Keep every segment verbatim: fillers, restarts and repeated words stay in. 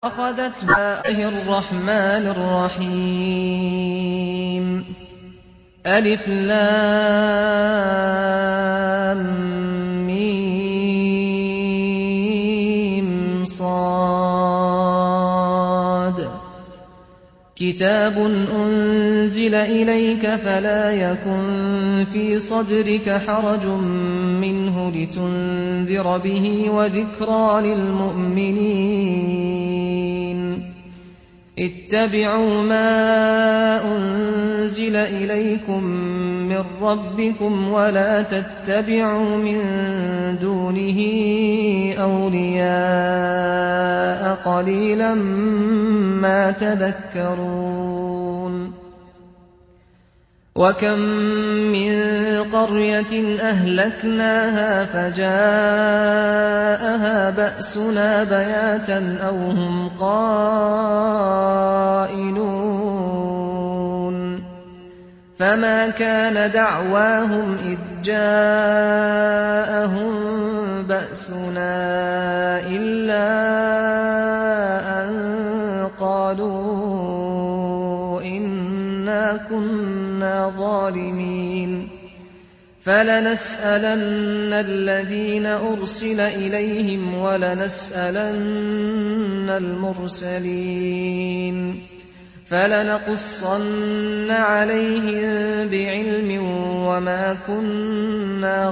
أَخَذَتْهَا الله الرَّحْمَٰنِ الرَّحِيمِ أَلِفْ لَامْ مِيم صاد كِتَابٌ أُنزِلَ إِلَيْكَ فَلَا يَكُن فِي صَدْرِكَ حَرَجٌ مِّنْهُ لِتُنذِرَ بِهِ وَذِكْرَىٰ لِلْمُؤْمِنِينَ اتَّبِعُوا مَا أُنزِلَ إِلَيْكُم مِّن رَّبِّكُمْ وَلَا تَتَّبِعُوا مِن دُونِهِ أَوْلِيَاءَ ۖ قَلِيلًا مَّا تَذَكَّرُونَ وَكَم مِّن قَرْيَةٍ أَهْلَكْنَاهَا فَجَاءَهَا بَأْسُنَا بَيَاتًا أَوْ هُمْ قَائِلُونَ فَمَا كَانَ دَعْوَاهُمْ إِذْ جَاءَهُم بَأْسُنَا إِلَّا أَن قَالُوا إِنَّا كُنَّا ظَالِمِينَ فَلَنَسْأَلَنَّ الَّذِينَ أُرْسِلَ إِلَيْهِمْ وَلَنَسْأَلَنَّ الْمُرْسَلِينَ فَلَنَقُصَّنَّ عَلَيْهِم بِعِلْمٍ وَمَا كُنَّا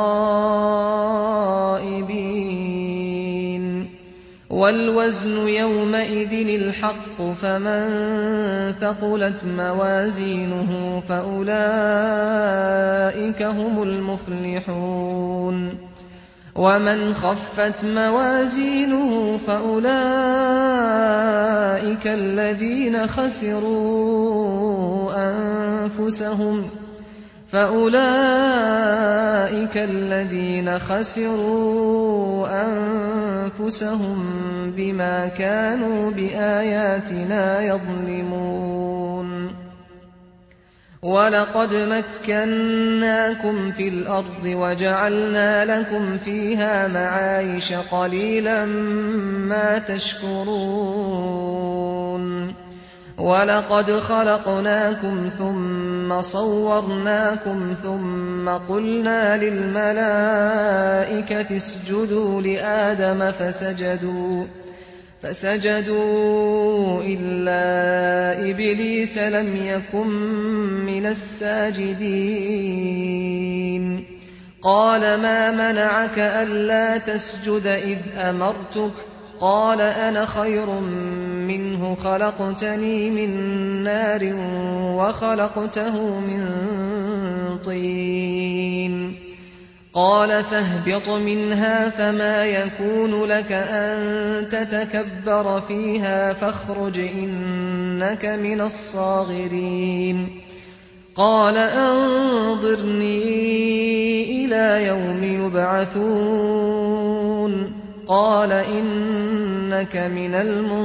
غَائِبِينَ وَالْوَزْنُ يَوْمَئِذٍ الْحَقُّ ۚ فَمَن ثَقُلَتْ مَوَازِينُهُ فَأُولَٰئِكَ هُمُ الْمُفْلِحُونَ وَمَنْ خَفَّتْ مَوَازِينُهُ فَأُولَٰئِكَ الَّذِينَ خَسِرُوا أَنفُسَهُمْ فَأُولَٰئِكَ الَّذِينَ خَسِرُوا أَنفُسَهُم بِمَا كَانُوا بِآيَاتِنَا يَظْلِمُونَ وَلَقَدْ مَكَّنَّاكُمْ فِي الْأَرْضِ وَجَعَلْنَا لَكُمْ فِيهَا مَعَايِشَ ۗ قَلِيلًا مَّا تَشْكُرُونَ وَلَقَدْ خَلَقْنَاكُمْ ثُمَّ صَوَّرْنَاكُمْ ثُمَّ قُلْنَا لِلْمَلَائِكَةِ اسْجُدُوا لِآدَمَ فَسَجَدُوا فَسَجَدُوا إِلَّا إِبْلِيسَ لَمْ يَكُن مِّنَ السَّاجِدِينَ قَالَ مَا مَنَعَكَ أَلَّا تَسْجُدَ إِذْ أَمَرْتُكَ ۖ قَالَ أَنَا خَيْرٌ مِّنْهُ خَلَقْتَنِي مِن نَّارٍ وَخَلَقْتَهُ مِن طِينٍ قَالَ فَاهْبِطْ مِنْهَا فَمَا يَكُونُ لَكَ أَن تَتَكَبَّرَ فِيهَا فَاخْرُجْ إِنَّكَ مِنَ الصَّاغِرِينَ قَالَ أَنظِرْنِي إِلَىٰ يَوْمِ يُبْعَثُونَ قَالَ إِنَّكَ مِنَ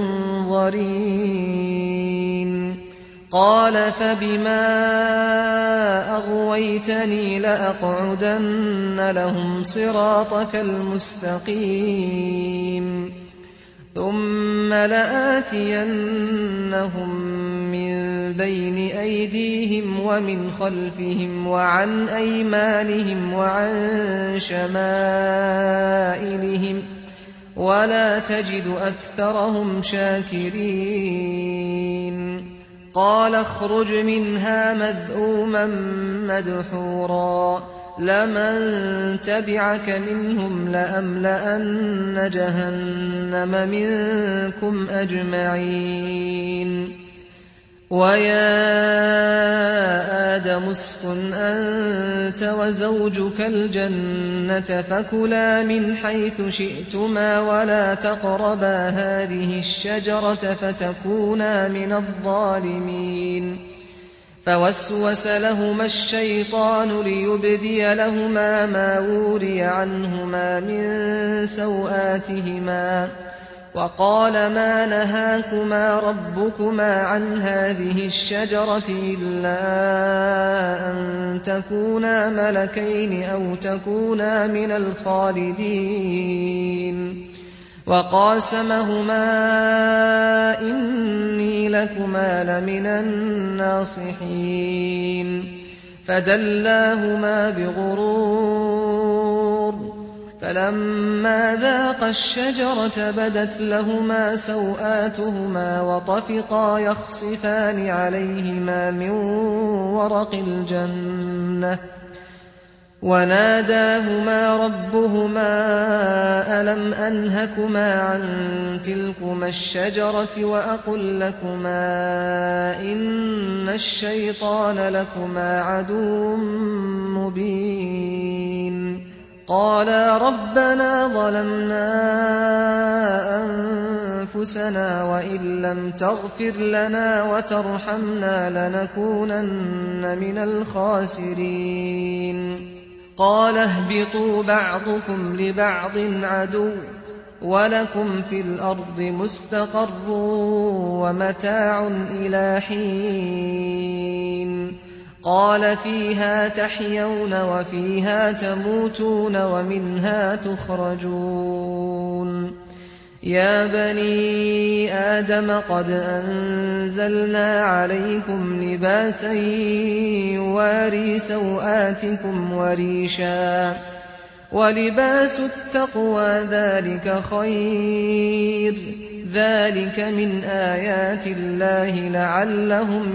الْمُنظَرِينَ قَالَ فَبِمَا أَغْوَيْتَنِي لَأَقْعُدَنَّ لَهُمْ صِرَاطَكَ الْمُسْتَقِيمَ ثُمَّ لَآتِيَنَّهُم مِّن بَيْنِ أَيْدِيهِمْ وَمِنْ خَلْفِهِمْ وَعَنْ أَيْمَانِهِمْ وَعَن شَمَائِلِهِمْ ۖ وَلَا تَجِدُ أَكْثَرَهُمْ شَاكِرِينَ قَالَ اخْرُجْ مِنْهَا مَذْءُومًا مَّدْحُورًا ۖ لَّمَن تَبِعَكَ مِنْهُمْ لَأَمْلَأَنَّ جَهَنَّمَ مِنكُمْ أَجْمَعِينَ وَيَا آدَمُ اسْكُنْ أَنتَ وَزَوْجُكَ الْجَنَّةَ فَكُلَا مِنْ حَيْثُ شِئْتُمَا وَلَا تَقْرَبَا هَٰذِهِ الشَّجَرَةَ فَتَكُونَا مِنَ الظَّالِمِينَ فَوَسْوَسَ لَهُمَا الشَّيْطَانُ لِيُبْدِيَ لَهُمَا مَا وُورِيَ عَنْهُمَا مِن سَوْآتِهِمَا وَقَالَ مَا نَهَاكُمَا رَبُّكُمَا عَنْ هَٰذِهِ الشَّجَرَةِ إِلَّا أَن تَكُونَا مَلَكَيْنِ أَوْ تَكُونَا مِنَ الْخَالِدِينَ وَقَاسَمَهُمَا إِنِّي لَكُمَا لَمِنَ النَّاصِحِينَ فَدَلَّاهُمَا بِغُرُورٍ ۚ فَلَمَّا ذَاقَا الشَّجَرَةَ بَدَتْ لَهُمَا سَوْآتُهُمَا وَطَفِقَا يَخْصِفَانِ عَلَيْهِمَا مِن وَرَقِ الْجَنَّةِ وَنَادَاهُمَا رَبُّهُمَا أَلَمْ أَنْهَكُمَا عَن تِلْكُمَا الشَّجَرَةِ وَأَقُل لَّكُمَا إِنَّ الشَّيْطَانَ لَكُمَا عَدُوٌّ مُّبِينٌ قَالَا رَبَّنَا ظَلَمْنَا أَنفُسَنَا وَإِن لَّمْ تَغْفِرْ لَنَا وَتَرْحَمْنَا لَنَكُونَنَّ مِنَ الْخَاسِرِينَ قَالَ اهْبِطُوا بَعْضُكُمْ لِبَعْضٍ عَدُوٌّ ۖ وَلَكُمْ فِي الْأَرْضِ مُسْتَقَرٌّ وَمَتَاعٌ إِلَىٰ حِينٍ قَالَ فِيهَا تَحْيَوْنَ وَفِيهَا تَمُوتُونَ وَمِنْهَا تُخْرَجُونَ يَا بَنِي آدَمَ قَدْ أَنزَلْنَا عَلَيْكُمْ لِبَاسًا يُوَارِي سَوْآتِكُمْ وَرِيشًا ۖ وَلِبَاسُ التَّقْوَىٰ ذَٰلِكَ خَيْرٌ ۚ ذَٰلِكَ مِنْ آيَاتِ اللَّهِ لَعَلَّهُمْ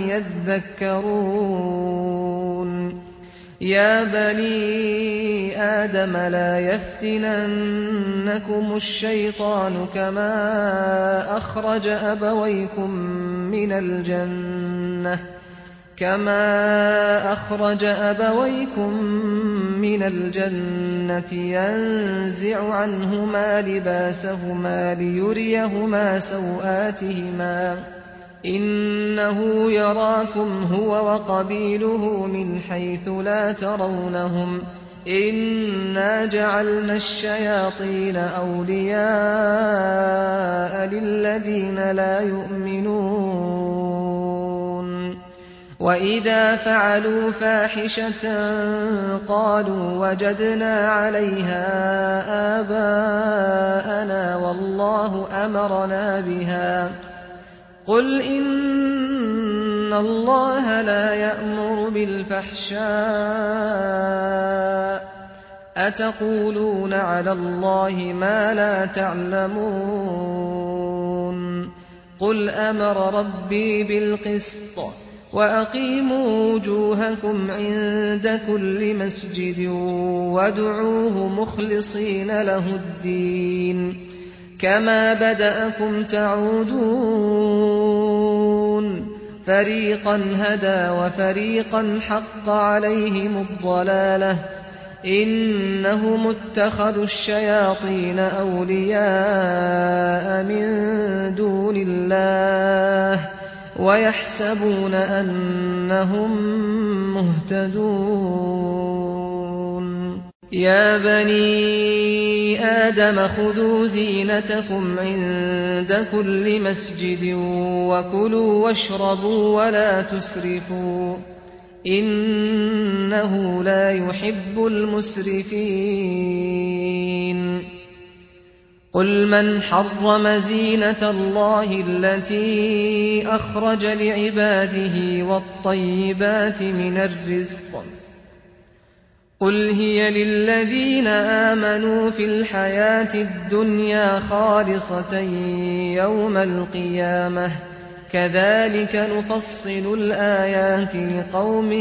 يَذَّكَّرُونَ يَا بَنِي آدَمَ لَا يَفْتِنَنَّكُمُ الشَّيْطَانُ كَمَا أَخْرَجَ أَبَوَيْكُم مِّنَ الْجَنَّةِ كَمَا أَخْرَجَ أَبَوَيْكُم مِّنَ الْجَنَّةِ يَنزِعُ عَنْهُمَا لِبَاسَهُمَا لِيُرِيَهُمَا سَوْآتِهِمَا ۗ إِنَّهُ يَرَاكُمْ هُوَ وَقَبِيلُهُ مِنْ حَيْثُ لَا تَرَوْنَهُمْ ۗ إِنَّا جَعَلْنَا الشَّيَاطِينَ أَوْلِيَاءَ لِلَّذِينَ لَا يُؤْمِنُونَ وَإِذَا فَعَلُوا فَاحِشَةً قَالُوا وَجَدْنَا عَلَيْهَا آبَاءَنَا وَاللَّهُ أَمَرَنَا بِهَا ۗ قُلْ إِنَّ اللَّهَ لَا يَأْمُرُ بِالْفَحْشَاءِ ۖ أَتَقُولُونَ عَلَى اللَّهِ مَا لَا تَعْلَمُونَ قُلْ أَمَرَ رَبِّي بِالْقِسْطِ ۖ وَأَقِيمُوا وُجُوهَكُمْ عِندَ كُلِّ مَسْجِدٍ وَادْعُوهُ مُخْلِصِينَ لَهُ الدِّينَ كَمَا بَدَأَكُمْ تَعُودُونَ فَرِيقًا هَدَىٰ وَفَرِيقًا حَقَّ عَلَيْهِمُ الضَّلَالَةُ ۗ إِنَّهُمُ اتَّخَذُوا الشَّيَاطِينَ أَوْلِيَاءَ مِن دُونِ اللَّهِ وَيَحْسَبُونَ أَنَّهُم مُّهْتَدُونَ يَا بَنِي آدَمَ خُذُوا زِينَتَكُمْ عِندَ كُلِّ مَسْجِدٍ وَكُلُوا وَاشْرَبُوا وَلَا تُسْرِفُوا ۚ إِنَّهُ لَا يُحِبُّ الْمُسْرِفِينَ قُلْ مَنْ حَرَّمَ زِينَةَ اللَّهِ الَّتِي أَخْرَجَ لِعِبَادِهِ وَالطَّيِّبَاتِ مِنَ الرِّزْقِ ۚ قُلْ هِيَ لِلَّذِينَ آمَنُوا فِي الْحَيَاةِ الدُّنْيَا خَالِصَةً يَوْمَ الْقِيَامَةِ ۗ كَذَٰلِكَ نُفَصِّلُ الْآيَاتِ لِقَوْمٍ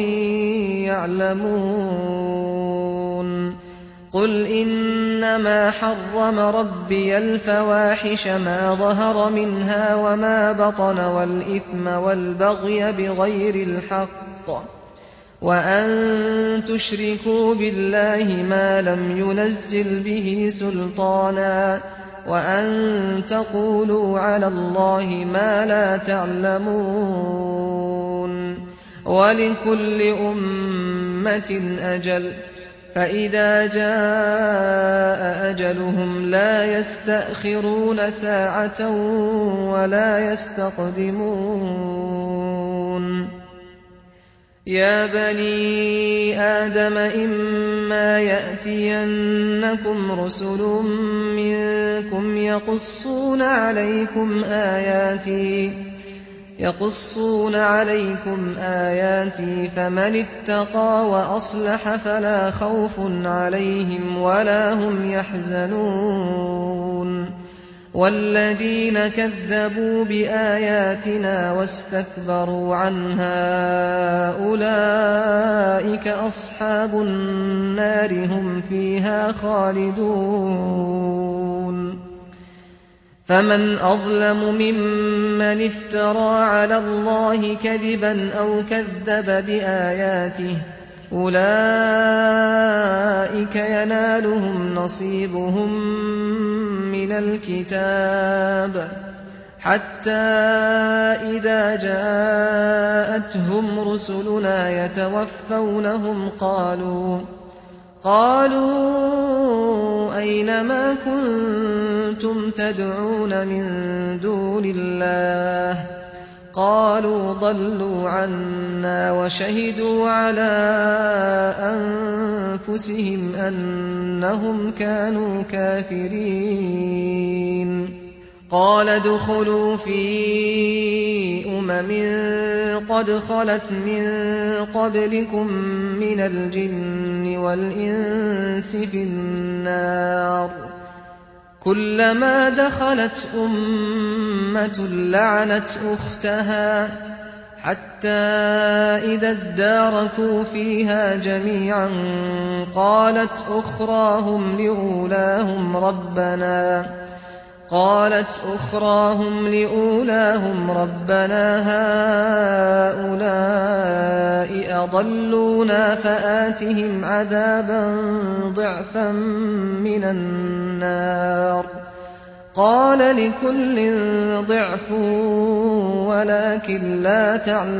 يَعْلَمُونَ قُلْ إِنَّمَا حَرَّمَ رَبِّيَ الْفَوَاحِشَ مَا ظَهَرَ مِنْهَا وَمَا بَطَنَ وَالْإِثْمَ وَالْبَغْيَ بِغَيْرِ الْحَقِّ وَأَن تُشْرِكُوا بِاللَّهِ مَا لَمْ يُنَزِّلْ بِهِ سُلْطَانًا وَأَن تَقُولُوا عَلَى اللَّهِ مَا لَا تَعْلَمُونَ وَلِكُلِّ أُمَّةٍ أَجَلٌ ۖ فَإِذَا جَاءَ أَجَلُهُمْ لَا يَسْتَأْخِرُونَ سَاعَةً وَلَا يَسْتَقْدِمُونَ يَا بَنِي آدَمَ إِمَّا يَأْتِيَنَّكُمْ رُسُلٌ مِّنكُمْ يَقُصُّونَ عَلَيْكُمْ آيَاتِي يَقُصُّونَ عَلَيْكُمْ آيَاتِي فَمَنِ اتَّقَىٰ وَأَصْلَحَ فَلَا خَوْفٌ عَلَيْهِمْ وَلَا هُمْ يَحْزَنُونَ وَالَّذِينَ كَذَّبُوا بِآيَاتِنَا وَاسْتَكْبَرُوا عَنْهَا أُولَٰئِكَ أَصْحَابُ النَّارِ ۖ هُمْ فِيهَا خَالِدُونَ فَمَنْ أَظْلَمُ مِمَّنِ افْتَرَىٰ عَلَى اللَّهِ كَذِبًا أَوْ كَذَّبَ بِآيَاتِهِ ۚ أُولَٰئِكَ يَنَالُهُمْ نَصِيبُهُم مِّنَ الْكِتَابِ حَتَّىٰ إِذَا جَاءَتْهُمْ رُسُلُنَا يَتَوَفَّوْنَهُمْ قَالُوا أَيْنَ مَا كُنتُمْ تَدْعُونَ مِن دُونِ اللَّهِ ۖ قَالُوا ضَلُّوا عَنَّا وَشَهِدُوا عَلَىٰ أَنفُسِهِمْ أَنَّهُمْ كَانُوا كَافِرِينَ قَالَ ادْخُلُوا فِي أُمَمٍ قَدْ خَلَتْ مِن قَبْلِكُم مِّنَ الْجِنِّ وَالْإِنسِ فِي النَّارِ ۖ كُلَّمَا دَخَلَتْ أُمَّةٌ لَّعَنَتْ أُخْتَهَا حَتَّىٰ إِذَا ادَّارَكُوا فِيهَا جَمِيعًا قَالَتْ أُخْرَاهُمْ لِأُولَاهُمْ رَبَّنَا هَٰؤُلَاءِ أَضَلُّونَا فَآتِهِمْ عَذَابًا ضِعْفًا مِّنَ النَّارِ ۖ قَالَ لِكُلٍّ ضِعْفٌ وَلَٰكِن لَّا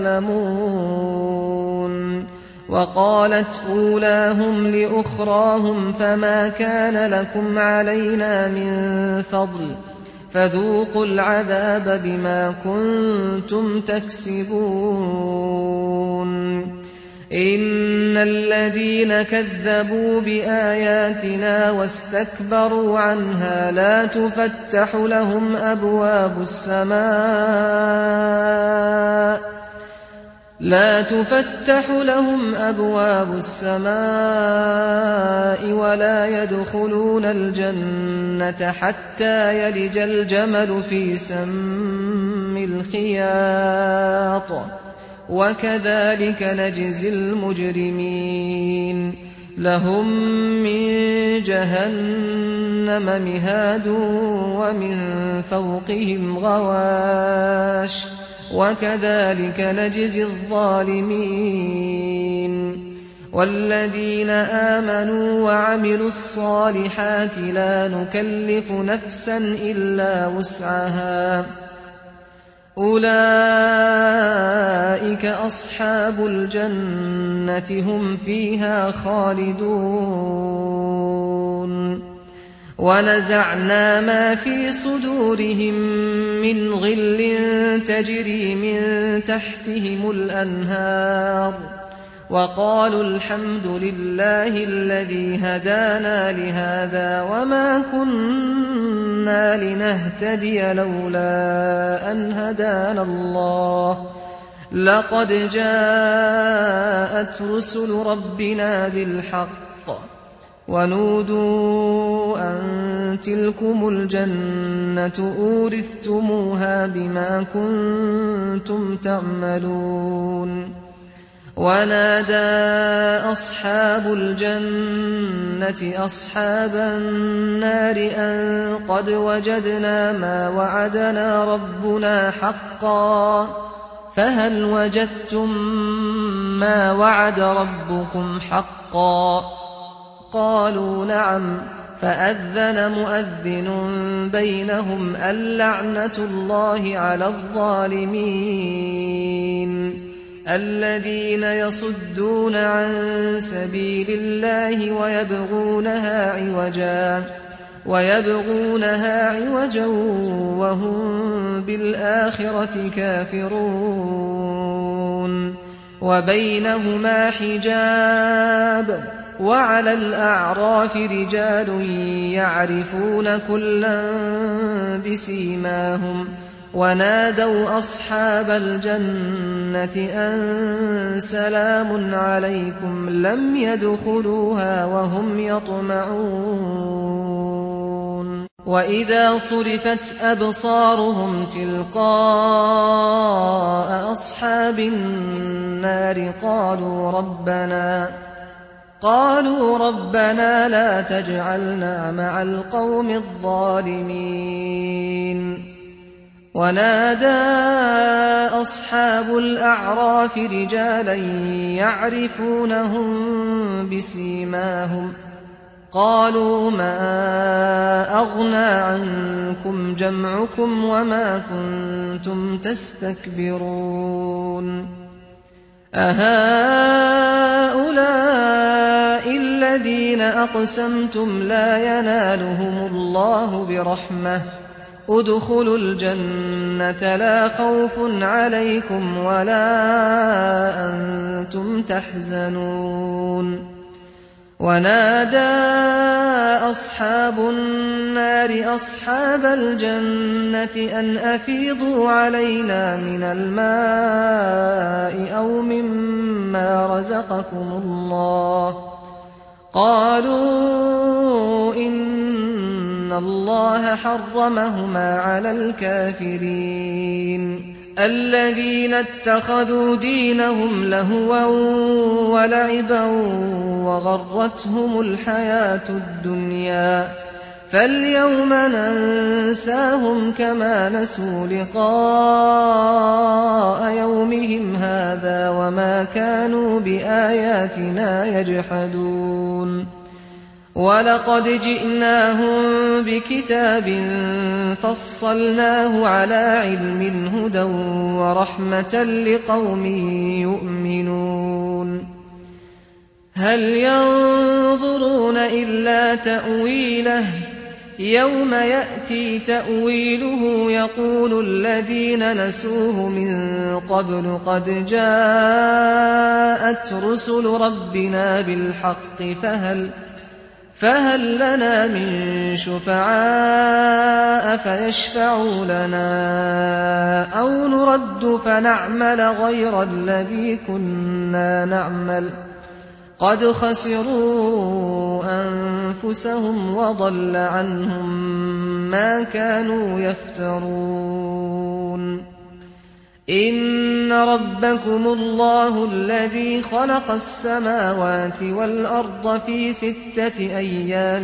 تَعْلَمُونَ وَقَالَتْ أُولَاهُمْ لِأُخْرَاهُمْ فَمَا كَانَ لَكُمْ عَلَيْنَا مِن فَضْلٍ فَذُوقُوا الْعَذَابَ بِمَا كُنتُمْ تَكْسِبُونَ إِنَّ الَّذِينَ كَذَّبُوا بِآيَاتِنَا وَاسْتَكْبَرُوا عَنْهَا لَا تُفَتَّحُ لَهُمْ أَبْوَابُ السَّمَاءِ لا تفتح لهم أبواب السماء ولا يدخلون الجنة حتى يلج الجمل في سم الخياط وكذلك نجزي المجرمين لهم من جهنم مهاد ومن فوقهم غواش وكذلك نجزي الظالمين والذين آمنوا وعملوا الصالحات لا نكلف نفسا إلا وسعها أولئك أصحاب الجنة هم فيها خالدون ونزعنا ما في صدورهم من غل تجري من تحتهم الأنهار وقالوا الحمد لله الذي هدانا لهذا وما كنا لنهتدي لولا أن هدانا الله لقد جاءت رسل ربنا بالحق ونودوا أن تلكم الجنة أورثتموها بما كنتم تعملون ونادى أصحاب الجنة أصحاب النار أن قد وجدنا ما وعدنا ربنا حقا فهل وجدتم ما وعد ربكم حقا قالوا نعم فأذن مؤذن بينهم اللعنة الله على الظالمين الذين يصدون عن سبيل الله ويبغونها عوجا ويبغونها عوجا وهم بالآخرة كافرون وبينهما حجاب وعلى الأعراف رجال يعرفون كلا بسيماهم ونادوا أصحاب الجنة أن سلام عليكم لم يدخلوها وهم يطمعون وإذا صرفت أبصارهم تلقاء أصحاب النار قالوا ربنا قالوا ربنا لا تجعلنا مع القوم الظالمين ونادى أصحاب الأعراف رجالا يعرفونهم بسيماهم قالوا ما أغنى عنكم جمعكم وما كنتم تستكبرون أهؤلاء الذين أقسمتم لا ينالهم الله برحمة ادخلوا الجنة لا خوف عليكم ولا أنتم تحزنون ونادى أصحاب النار أصحاب الجنة أن أفيضوا علينا من الماء أو مما رزقكم الله قالوا إن الله حرمهما على الكافرين الذين اتخذوا دينهم لهوا ولعبا وغرتهم الحياة الدنيا فاليوم ننساهم كما نسوا لقاء يومهم هذا وما كانوا بآياتنا يجحدون ولقد جئناهم بكتاب فصلناه على علم هدى ورحمة لقوم يؤمنون هل ينظرون إلا تأويله يوم يأتي تأويله يقول الذين نسوه من قبل قد جاءت رسل ربنا بالحق فهل فهل لنا من شفعاء فيشفعوا لنا أو نرد فنعمل غير الذي كنا نعمل قد خسروا أنفسهم وضل عنهم ما كانوا يفترون إن ربكم الله الذي خلق السماوات والأرض في ستة أيام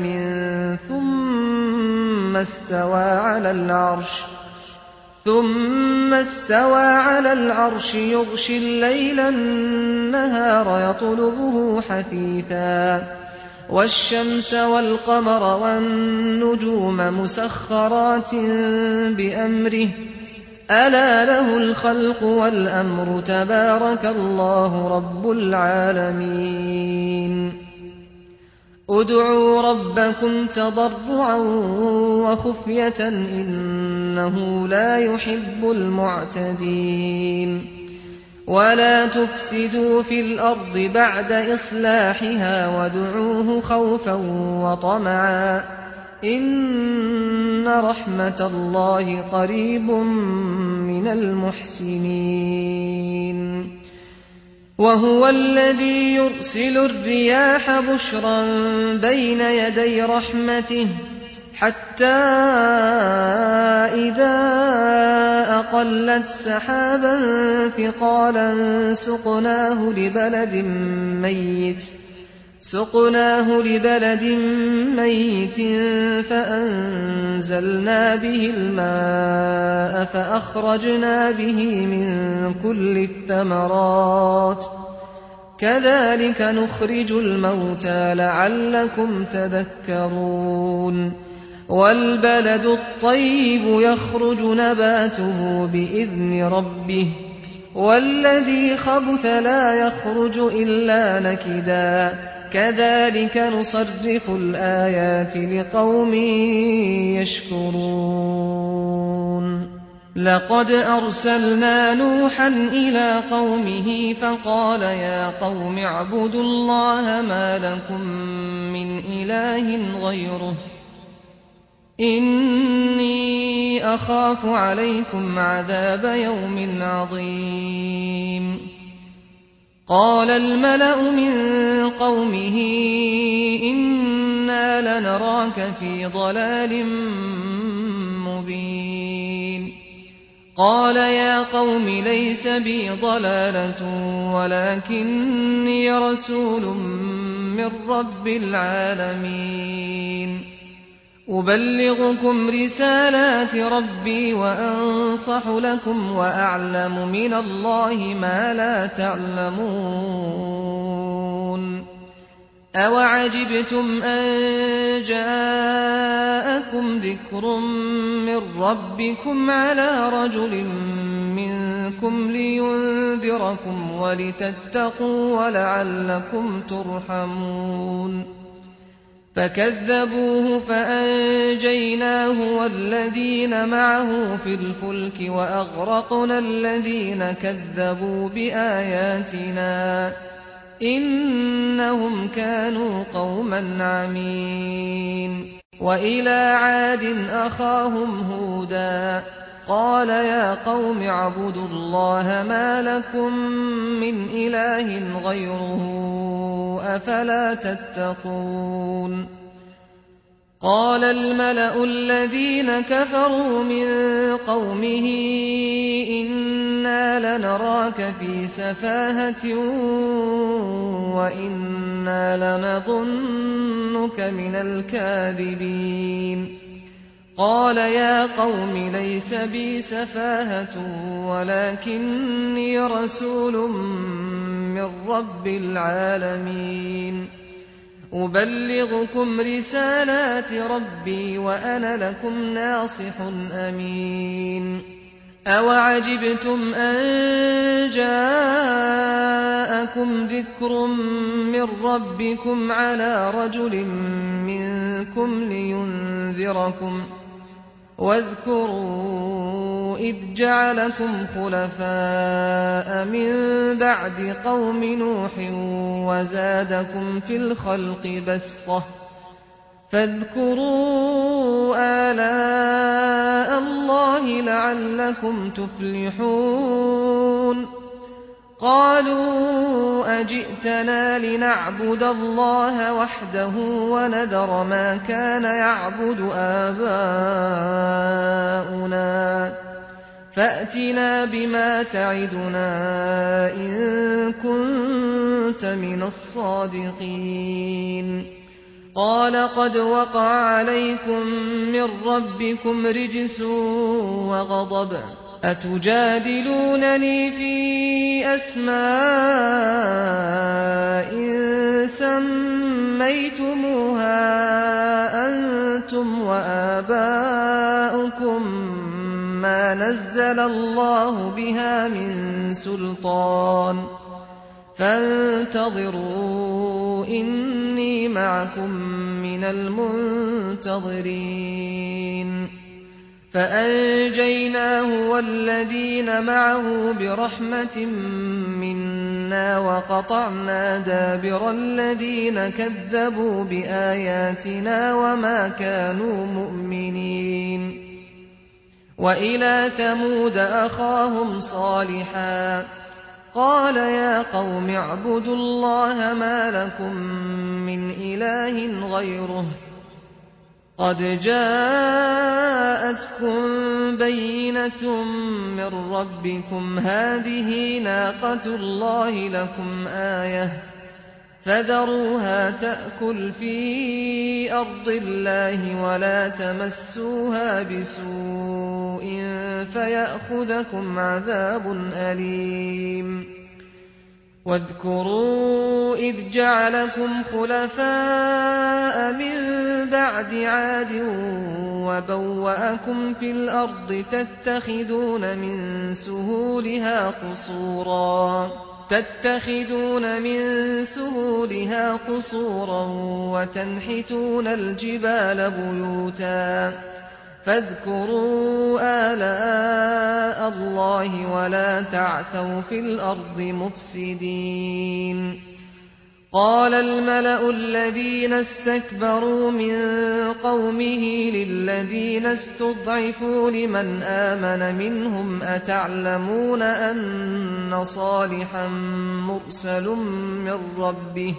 ثم استوى على العرش ثم استوى على العرش يغشي الليل النهار يطلبه حثيثا والشمس والقمر والنجوم مسخرات بأمره ألا له الخلق والأمر تبارك الله رب العالمين ادعوا ربكم تضرعا وخفية إنه لا يحب المعتدين ولا تفسدوا في الأرض بعد إصلاحها وادعوه خوفا وطمعا إن رحمة الله قريب من المحسنين وهو الذي يرسل الرياح بشرا بين يدي رحمته حتى إذا أقلت سحابا ثقالا سقناه لبلد ميت سقناه لبلد ميت فأنزلنا به الماء فأخرجنا به من كل الثمرات كذلك نخرج الموتى لعلكم تذكرون والبلد الطيب يخرج نباته بإذن ربه والذي خبث لا يخرج إلا نكدا كذلك نصرف الآيات لقوم يشكرون لَقَدْ أَرْسَلْنَا نُوحًا إِلَىٰ قَوْمِهِ فَقَالَ يَا قَوْمِ اعْبُدُوا اللَّهَ مَا لَكُم مِّنْ إِلَٰهٍ غَيْرُهُ إِنِّي أَخَافُ عَلَيْكُمْ عَذَابَ يَوْمٍ عَظِيمٍ قَالَ الْمَلَأُ مِن قَوْمِهِ إِنَّا لَنَرَاكَ فِي ضَلَالٍ مُّبِينٍ قَالَ يَا قَوْمِ لَيْسَ بِي ضَلَالَةٌ وَلَٰكِنِّي رَسُولٌ مِّن رَّبِّ الْعَالَمِينَ أُبَلِّغُكُمْ رِسَالَاتِ رَبِّي وَأَنصَحُ لَكُمْ وَأَعْلَمُ مِنَ اللَّهِ مَا لَا تَعْلَمُونَ أَوَعَجِبْتُمْ أَن جَاءَكُمْ ذِكْرٌ مِّن رَّبِّكُمْ عَلَىٰ رَجُلٍ مِّنكُمْ لِيُنذِرَكُمْ وَلِتَتَّقُوا وَلَعَلَّكُمْ تُرْحَمُونَ فَكَذَّبُوهُ فَأَنجَيْنَاهُ وَالَّذِينَ مَعَهُ فِي الْفُلْكِ وَأَغْرَقْنَا الَّذِينَ كَذَّبُوا بِآيَاتِنَا ۚ إِنَّهُمْ كَانُوا قَوْمًا عَمِينَ وَإِلَىٰ عَادٍ أَخَاهُمْ هُودًا قَالَ يَا قَوْمِ اعْبُدُوا اللَّهَ مَا لَكُم مِّنْ إِلَٰهٍ غَيْرُهُ أَفَلَا تَتَّقُونَ قَالَ الْمَلَأُ الَّذِينَ كَفَرُوا مِن قَوْمِهِ إِنَّا لَنَرَاكَ فِي سَفَاهَةٍ وَإِنَّا لَنَظُنُّكَ مِنَ الْكَاذِبِينَ قَالَ يَا قَوْمِ لَيْسَ بِي سَفَاهَةٌ وَلَٰكِنِّي رَسُولٌ مِّن رَّبِّ الْعَالَمِينَ أُبَلِّغُكُمْ رِسَالَاتِ رَبِّي وَأَنَا لَكُمْ نَاصِحٌ أَمِينٌ أَوَعَجِبْتُمْ أَن جَاءَكُمْ ذِكْرٌ مِّن رَّبِّكُمْ عَلَىٰ رَجُلٍ مِّنكُمْ لِيُنذِرَكُمْ ۖ وَاذْكُرُوا إِذْ جَعَلَكُمْ خُلَفَاءَ مِن بَعْدِ قَوْمِ نُوحٍ وَزَادَكُمْ فِي الْخَلْقِ بَسْطَةً ۖ فاذكروا آلاء اللَّهِ لَعَلَّكُمْ تُفْلِحُونَ قَالُوا أَجِئْتَنَا لِنَعْبُدَ اللَّهَ وَحْدَهُ وَنَذَرَ مَا كَانَ يَعْبُدُ آبَاؤُنَا فَأْتِنَا بِمَا تَعِدُنَا إِن كُنتَ مِنَ الصَّادِقِينَ قَالَ قَدْ وَقَعَ عَلَيْكُم مِّن رَّبِّكُمْ رِجْسٌ وَغَضَبٌ ۖ أَتُجَادِلُونَنِي فِي أَسْمَاءٍ سَمَّيْتُمُوهَا أَنتُمْ وَآبَاؤُكُم مَّا نَزَّلَ اللَّهُ بِهَا مِن سُلْطَانٍ ۚ فَانتَظِرُوا إِنِّي مَعَكُم مِّنَ الْمُنتَظِرِينَ فَأَنجَيْنَاهُ وَالَّذِينَ مَعَهُ بِرَحْمَةٍ مِّنَّا وَقَطَعْنَا دَابِرَ الَّذِينَ كَذَّبُوا بِآيَاتِنَا وَمَا كَانُوا مُؤْمِنِينَ وَإِلَىٰ ثَمُودَ أَخَاهُمْ صَالِحًا قَالَ يَا قَوْمِ اعْبُدُوا اللَّهَ مَا لَكُم مِّنْ إِلَٰهٍ غَيْرُهُ قَدْ جَاءَتْكُم بَيِّنَةٌ مِّن رَّبِّكُمْ ۖ هَٰذِهِ نَاقَةُ اللَّهِ لَكُمْ آيَةً فَذَرُوهَا تَأْكُلْ فِي أَرْضِ اللَّهِ وَلَا تَمَسُّوهَا بِسُوءٍ فَيَأْخُذَكُمْ عَذَابٌ أَلِيمٌ وَاذْكُرُوا إِذْ جَعَلَكُمْ خُلَفَاءَ مِن بَعْدِ عَادٍ وَبَوَّأَكُمْ فِي الْأَرْضِ تَتَّخِذُونَ مِن سُهُولِهَا قُصُورًا وَتَنْحِتُونَ الْجِبَالَ بُيُوتًا فاذكروا آلاء اللَّهِ ولا تعثوا في الأرض مفسدين قال الملأ الذين استكبروا من قومه للذين استضعفوا لمن آمن منهم أتعلمون أن صالحا مرسل من ربه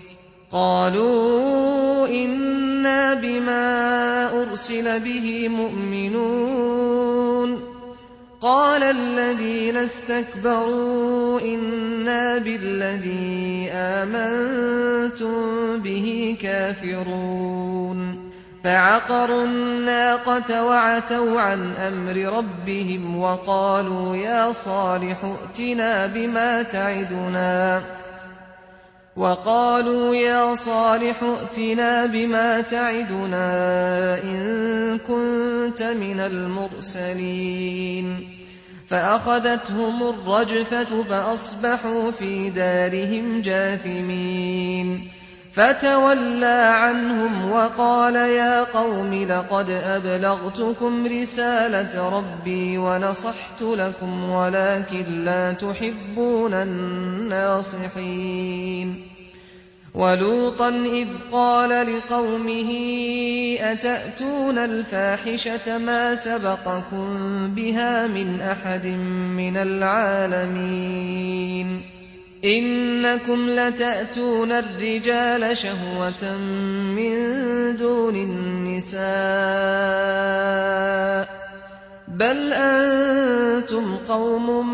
قالوا إنا بما أرسل به مؤمنون قال الذين استكبروا إنا بالذي آمنتم به كافرون فعقروا الناقة وعتوا عن أمر ربهم وقالوا يا صالح ائتنا بما تعدنا وقالوا يا صالح ائتنا بما تعدنا إن كنت من المرسلين فأخذتهم الرجفة فأصبحوا في دارهم جاثمين فتولى عنهم وقال يا قوم لقد أبلغتكم رسالة ربي ونصحت لكم ولكن لا تحبون الناصحين ولوطا إذ قال لقومه أتأتون الفاحشة ما سبقكم بها من أحد من العالمين إنكم لتأتون الرجال شهوة من دون النساء بل أنتم قوم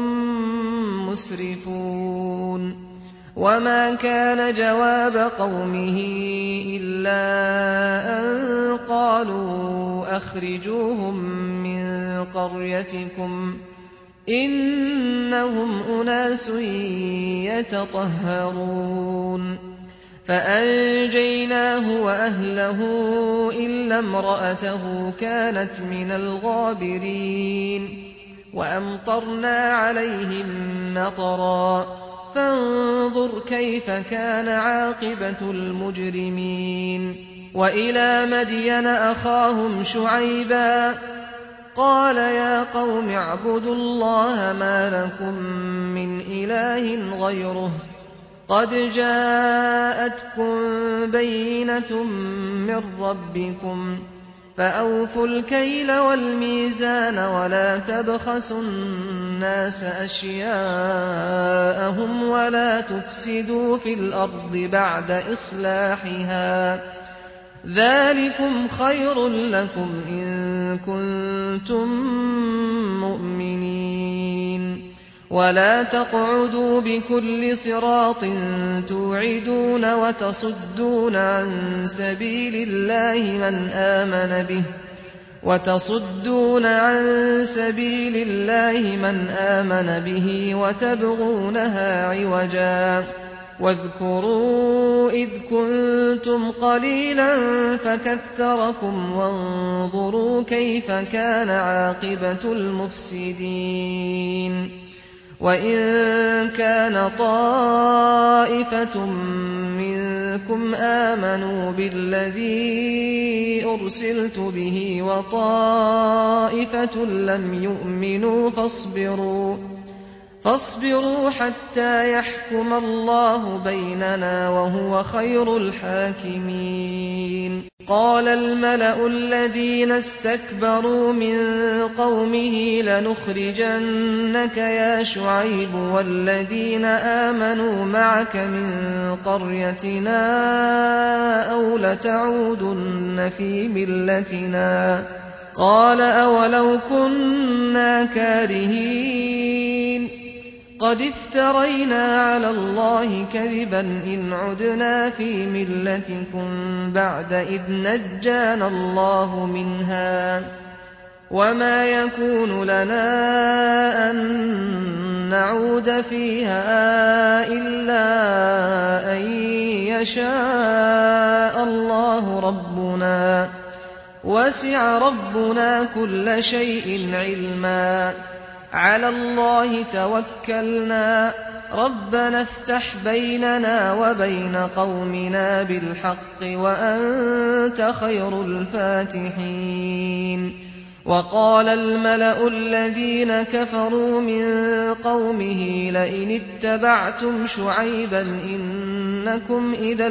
مسرفون وما كان جواب قومه إلا أن قالوا أخرجوهم من قريتكم إنهم أناس يتطهرون فأنجيناه وأهله إلا امرأته كانت من الغابرين وأمطرنا عليهم مطرا فانظر كيف كان عاقبة المجرمين وإلى مدين أخاهم شعيبا قال يا قوم اعبدوا الله ما لكم من إله غيره قد جاءتكم بينة من ربكم فأوفوا الكيل والميزان ولا تبخسوا الناس أشياءهم ولا تفسدوا في الأرض بعد إصلاحها ذلكم خير لكم إن كنتم مؤمنين ولا تقعدوا بكل صراط توعدون وتصدون عن سبيل الله من آمن به وتصدون عن سبيل الله من آمن به وتبغونها عوجا واذكروا إذ كنتم قليلا فكثركم وانظروا كيف كان عاقبة المفسدين وإن كان طائفة منكم آمنوا بالذي أرسلت به وطائفة لم يؤمنوا فاصبروا فاصبروا حتى يحكم الله بيننا وهو خير الحاكمين قال الملأ الذين استكبروا من قومه لنخرجنك يا شعيب والذين آمنوا معك من قريتنا أو لتعودن في ملتنا قال أولو كنا كارهين قد افترينا على الله كذبا إن عدنا في ملتكم بعد إذ نجانا الله منها وما يكون لنا أن نعود فيها إلا أن يشاء الله ربنا وسع ربنا كل شيء علما على الله توكلنا ربنا افتح بيننا وبين قومنا بالحق وأنت خير الفاتحين وقال الملأ الذين كفروا من قومه لئن اتبعتم شعيبا إنكم إذا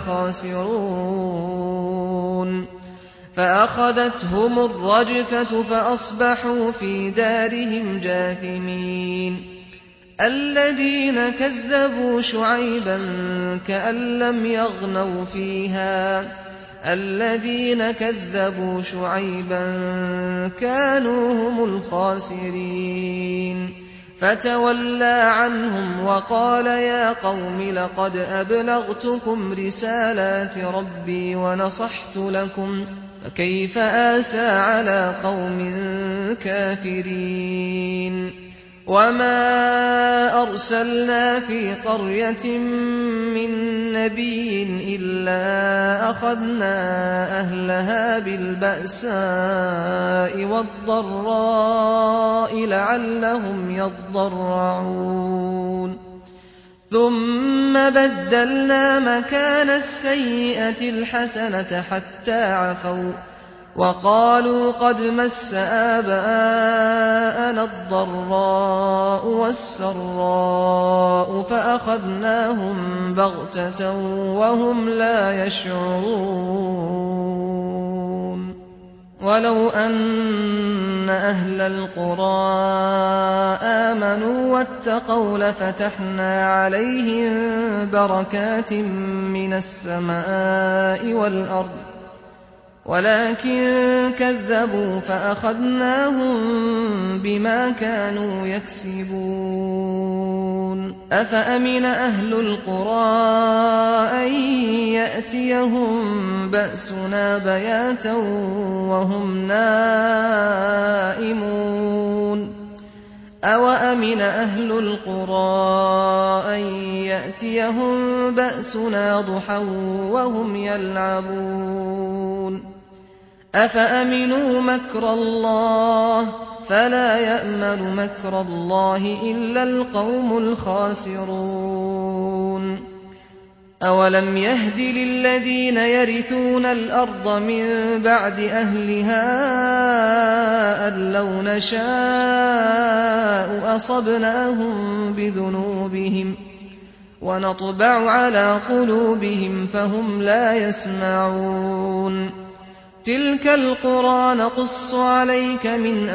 لخاسرون فأخذتهم الرجفة فأصبحوا في دارهم جاثمين الذين كذبوا شعيبا كأن لم يغنوا فيها الذين كذبوا شعيبا كانوا هم الخاسرين فتولى عنهم وقال يا قوم لقد أبلغتكم رسالات ربي ونصحت لكم فكيف آسى على قوم كافرين وما أرسلنا في قرية من نبي إلا أخذنا أهلها بالبأساء والضراء لعلهم يضرعون ثم بدلنا مكان السيئة الحسنة حتى عفوا وقالوا قد مس آباءنا الضراء والسراء فأخذناهم بغتة وهم لا يشعرون ولو أن أهل القرى آمنوا واتقوا لفتحنا عليهم بركات من السماء والأرض ولكن كذبوا فأخذناهم بما كانوا يكسبون أفأمن أهل القرى أن يأتيهم بأسنا بياتا وهم نائمون أوأمن أهل القرى أن يأتيهم بأسنا ضحى وهم يلعبون أفأمنوا مكر الله فلا يأمن مكر الله إلا القوم الخاسرون أولم يهد للذين يرثون الأرض من بعد أهلها أن لو نشاء أصبناهم بذنوبهم ونطبع على قلوبهم فهم لا يسمعون تلك القرى نقص عليك من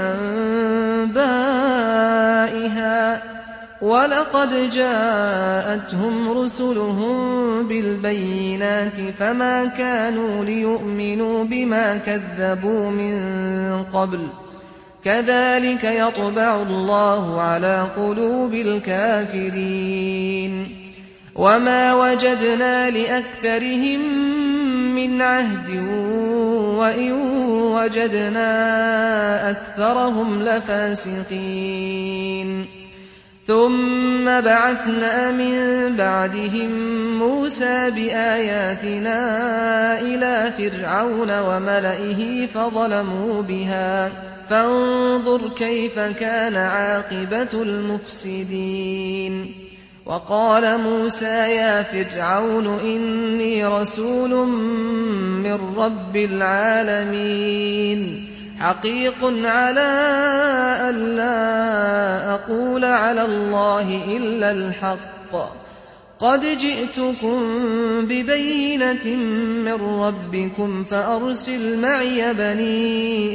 أنبائها ولقد جاءتهم رسلهم بالبينات فما كانوا ليؤمنوا بما كذبوا من قبل كذلك يطبع الله على قلوب الكافرين وما وجدنا لأكثرهم من عهد وإن وجدنا أكثرهم لفاسقين ثم بعثنا من بعدهم موسى بآياتنا إلى فرعون وملئه فظلموا بها فانظر كيف كان عاقبة المفسدين وقال موسى يا فرعون إني رسول من رب العالمين حقيق على أن لا أقول على الله إلا الحق قد جئتكم ببينة من ربكم فأرسل معي بني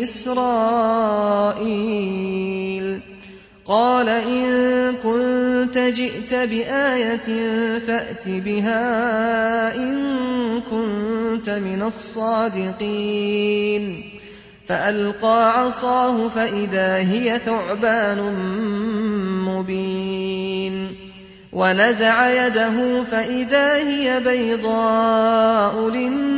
إسرائيل قال إن كنت جئت بآية فأت بها إن كنت من الصادقين فألقى عصاه فإذا هي ثعبان مبين ونزع يده فإذا هي بيضاء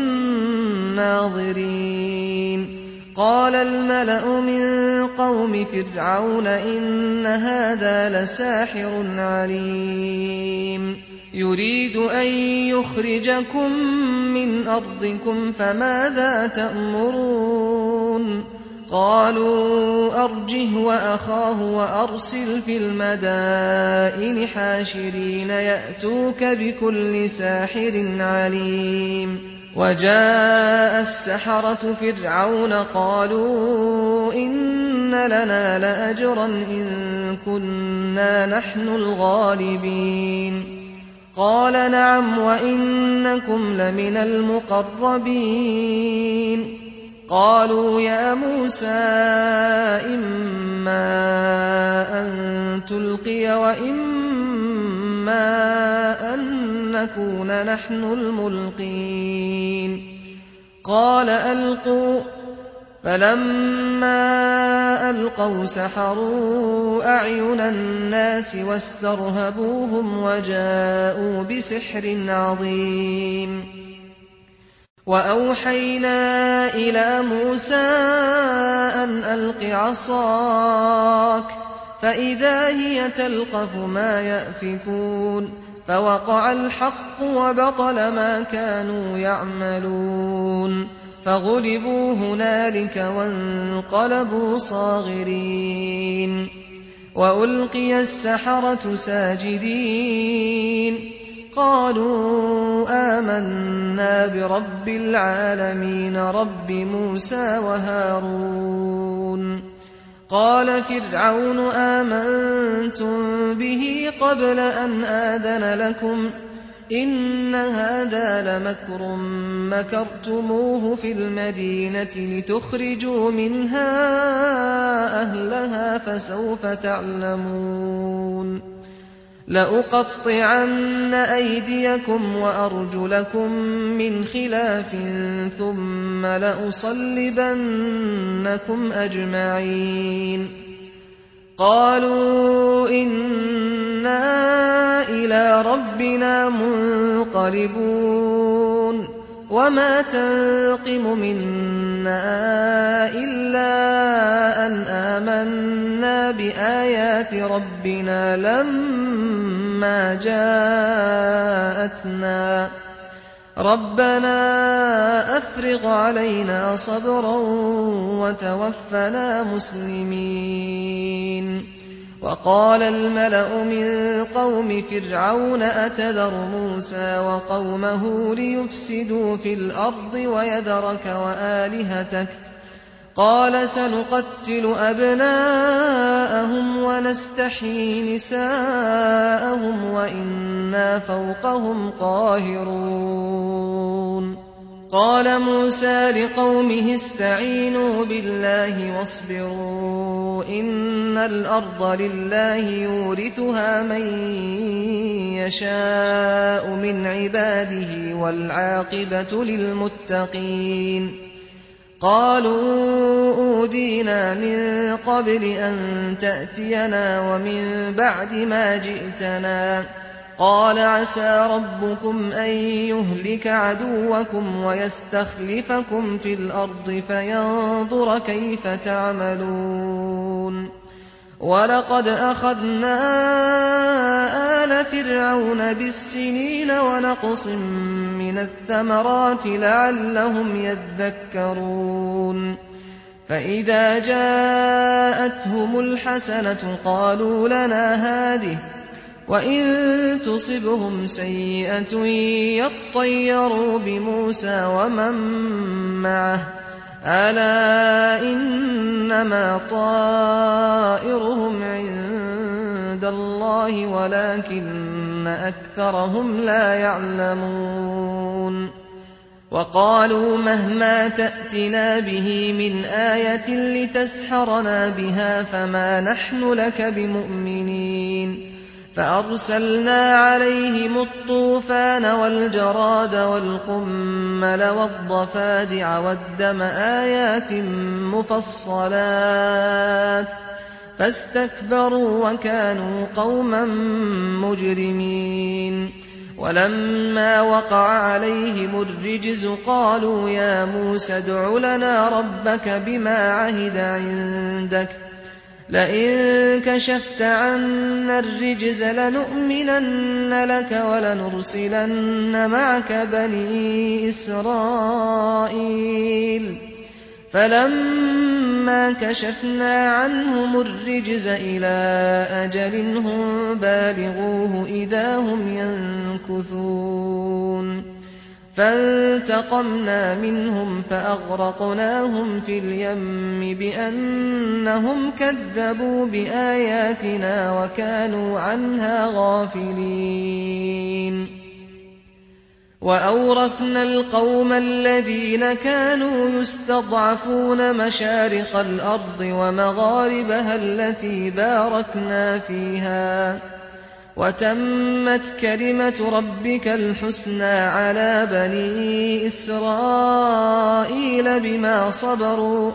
للناظرين قال الملأ من قوم فرعون إن هذا لساحر عليم يريد أن يخرجكم من أرضكم فماذا تأمرون قالوا أرجه وأخاه وأرسل في المدائن حاشرين يأتوك بكل ساحر عليم وَجَاءَ السَّحَرَةُ فِرْعَوْنَ قَالُوا إِنَّ لَنَا لَأَجْرًا إِن كُنَّا نَحْنُ الْغَالِبِينَ قَالَ نَعَمْ وَإِنَّكُمْ لَمِنَ الْمُقَرَّبِينَ قَالُوا يَا مُوسَىٰ إِمَّا أَن تُلْقِيَ وَإِمَّا أَن نَّكُونَ نَحْنُ الْمُلْقِينَ قَالَ أَلْقُوا ۖ فَلَمَّا أَلْقَوْا سَحَرُوا أَعْيُنَ النَّاسِ وَاسْتَرْهَبُوهُمْ وَجَاءُوا بِسِحْرٍ عَظِيمٍ وَأَوْحَيْنَا إِلَىٰ مُوسَىٰ أَنْ أَلْقِ عَصَاكَ ۖ فَإِذَا هِيَ تَلْقَفُ مَا يَأْفِكُونَ فَوَقَعَ الْحَقُّ وَبَطَلَ مَا كَانُوا يَعْمَلُونَ فَغُلِبُوا هُنَالِكَ وَانقَلَبُوا صَاغِرِينَ وَأُلْقِيَ السَّحَرَةُ سَاجِدِينَ قَالُوا آمَنَّا بِرَبِّ الْعَالَمِينَ رَبِّ مُوسَىٰ وَهَارُونَ قَالَ فِرْعَوْنُ آمَنتُم بِهِ قَبْلَ أَنْ آذَنَ لَكُمْ ۖ إِنَّ هَٰذَا لَمَكْرٌ مَّكَرْتُمُوهُ فِي الْمَدِينَةِ لِتُخْرِجُوا مِنْهَا أَهْلَهَا فَسَوْفَ تَعْلَمُونَ لَأُقَطِّعَنَّ أَيْدِيَكُمْ وَأَرْجُلَكُم مِّنْ خِلَافٍ ثُمَّ لَأُصَلِّبَنَّكُمْ أَجْمَعِينَ قَالُوا إِنَّا إِلَىٰ رَبِّنَا مُنقَلِبُونَ وَمَا تَنقِمُ مِنَّا إِلَّا أَنْ آمَنَّا بِآيَاتِ رَبِّنَا لَمَّا جَاءَتْنَا رَبَّنَا أَفْرِغْ عَلَيْنَا صَبْرًا وَتَوَفَّنَا مُسْلِمِينَ وَقَالَ الْمَلَأُ مِن قَوْمِ فِرْعَوْنَ أَتَذَرُ مُوسَىٰ وَقَوْمَهُ لِيُفْسِدُوا فِي الْأَرْضِ وَيَذَرَكَ وَآلِهَتَكَ ۚ قَالَ سَنُقَتِّلُ أَبْنَاءَهُمْ وَنَسْتَحْيِي نِسَاءَهُمْ وَإِنَّا فَوْقَهُمْ قَاهِرُونَ قَالَ مُوسَىٰ لِقَوْمِهِ اسْتَعِينُوا بِاللَّهِ وَاصْبِرُوا ۖ إِنَّ الْأَرْضَ لِلَّهِ يُورِثُهَا مَن يَشَاءُ مِنْ عِبَادِهِ ۖ وَالْعَاقِبَةُ لِلْمُتَّقِينَ قَالُوا أُوذِينَا مِن قَبْلِ أَن تَأْتِيَنَا وَمِن بَعْدِ مَا جِئْتَنَا ۚ قَالَ عَسَىٰ رَبُّكُمْ أَن يُهْلِكَ عَدُوَّكُمْ وَيَسْتَخْلِفَكُمْ فِي الْأَرْضِ فَيَنظُرَ كَيْفَ تَعْمَلُونَ وَلَقَدْ أَخَذْنَا آلَ فِرْعَوْنَ بِالسِّنِينَ وَنَقْصٍ مِّنَ الثَّمَرَاتِ لَعَلَّهُمْ يَذَّكَّرُونَ فَإِذَا جَاءَتْهُمُ الْحَسَنَةُ قَالُوا لَنَا هَٰذِهِ ۖ وَإِن تُصِبْهُمْ سَيِّئَةٌ يَطَّيَّرُوا بِمُوسَىٰ وَمَن مَّعَهُ ۗ أَلَا إِنَّمَا طَائِرُهُمْ عِندَ اللَّهِ وَلَٰكِنَّ أَكْثَرَهُمْ لَا يَعْلَمُونَ وَقَالُوا مَهْمَا تَأْتِنَا بِهِ مِنْ آيَةٍ لِّتَسْحَرَنَا بِهَا فَمَا نَحْنُ لَكَ بِمُؤْمِنِينَ فَأَرْسَلْنَا عَلَيْهِمُ الطُّوفَانَ وَالْجَرَادَ وَالْقُمَّلَ وَالضَّفَادِعَ وَالدَّمَ آيَاتٍ مُّفَصَّلَاتٍ فَاسْتَكْبَرُوا وَكَانُوا قَوْمًا مُّجْرِمِينَ وَلَمَّا وَقَعَ عَلَيْهِمُ الرِّجْزُ قَالُوا يَا مُوسَى ادْعُ لَنَا رَبَّكَ بِمَا عَهِدَ عِندَكَ لَئِن كَشَفْتَ عَنَّا الرِّجْزَ لَنُؤْمِنَنَّ لَكَ وَلَنُرْسِلَنَّ مَعَكَ بَنِي إِسْرَائِيلَ فَلَمَّا كَشَفْنَا عَنْهُمُ الرِّجْزَ إِلَىٰ أَجَلٍ هُم بَالِغُوهُ إِذَا هُمْ يَنكُثُونَ فانتقمنا منهم فأغرقناهم في اليم بأنهم كذبوا بآياتنا وكانوا عنها غافلين وأورثنا القوم الذين كانوا يستضعفون مشارق الأرض ومغاربها التي باركنا فيها وتمت كلمة ربك الحسنى على بني إسرائيل بما صبروا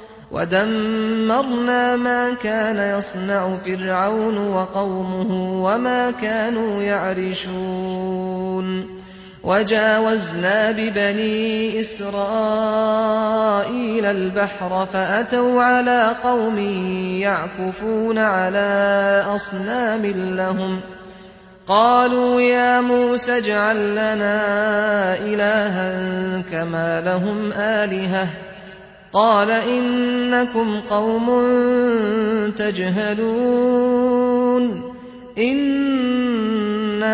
ودمرنا ما كان يصنع فرعون وقومه وما كانوا يعرشون وجاوزنا ببني إسرائيل البحر فأتوا على قوم يعكفون على أصنام لهم قالوا يا موسى اجعل لنا إلها كما لهم آلهة قال إنكم قوم تجهلون إن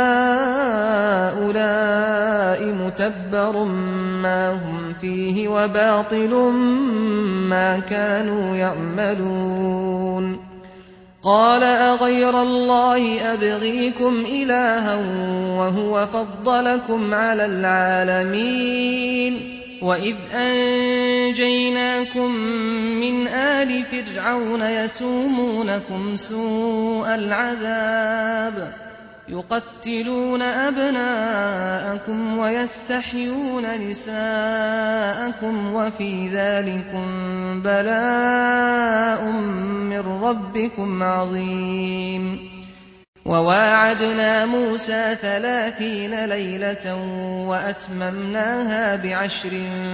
هؤلاء متبر ما هم فيه وباطل ما كانوا يعملون قال أغير الله أبغيكم إلها وهو فضلكم على العالمين وإذ أنجيناكم من آل فرعون يسومونكم سوء العذاب يقتلون أبناءكم ويستحيون نساءكم وفي ذلكم بلاء من ربكم عظيم وواعدنا موسى ثلاثين ليلة وأتممناها بعشر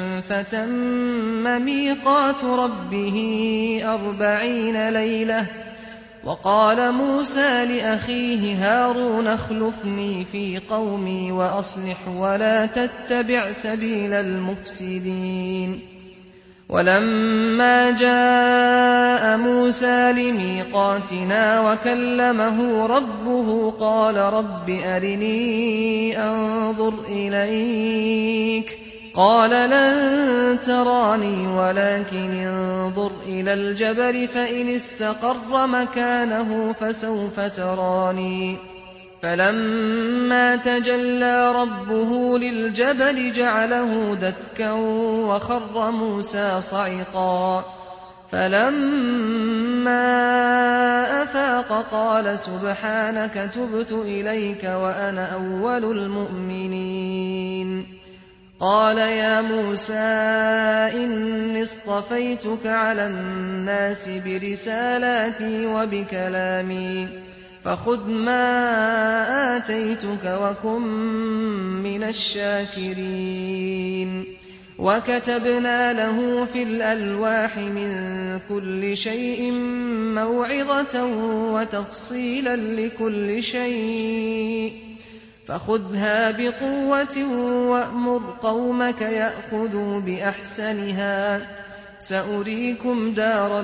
فتم ميقات ربه أربعين ليلة وقال موسى لأخيه هارون اخلفني في قومي وأصلح ولا تتبع سبيل المفسدين ولما جاء موسى لميقاتنا وكلمه ربه قال رب أرني أنظر إليك قال لن تراني ولكن انظر إلى الجبل فإن استقر مكانه فسوف تراني فلما تجلى ربه للجبل جعله دكا وخر موسى صعقا فلما أفاق قال سبحانك تبت إليك وأنا أول المؤمنين قال يا موسى إني اصطفيتك على الناس برسالاتي وبكلامي فخذ ما آتيتك وكن من الشاكرين وكتبنا له في الألواح من كل شيء موعظة وتفصيلا لكل شيء فخذها بقوة وأمر قومك يأخذوا بأحسنها سأريكم دار